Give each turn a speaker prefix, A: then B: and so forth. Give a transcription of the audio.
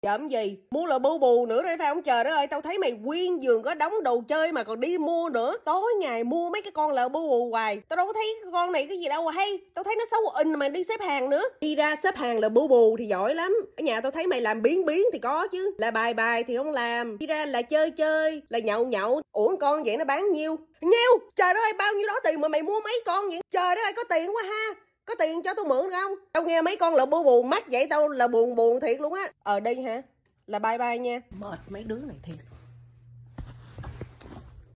A: Làm gì? Mua là bu bù nữa rồi phải không? Trời đất ơi, tao thấy mày nguyên giường có đống đồ chơi mà còn đi mua nữa. Tối ngày mua mấy cái con lợn bu bù hoài. Tao đâu có thấy con này cái gì đâu mà hay. Tao thấy nó xấu in mà đi xếp hàng nữa. Đi ra xếp hàng là bu bù thì giỏi lắm. Ở nhà tao thấy mày làm biến thì có chứ. Là bài thì không làm. Đi ra là chơi, là nhậu. Ủa con vậy nó bán nhiêu? Nhiêu? Trời đất ơi, bao nhiêu đó tiền mà mày mua mấy con vậy? Trời đất ơi, có tiền quá ha. Có tiền cho tôi mượn được không? Tao nghe mấy con lợn bu bù mắc vậy tao là buồn thiệt luôn á. Ở đây hả? Là bye nha. Mệt mấy đứa này thiệt.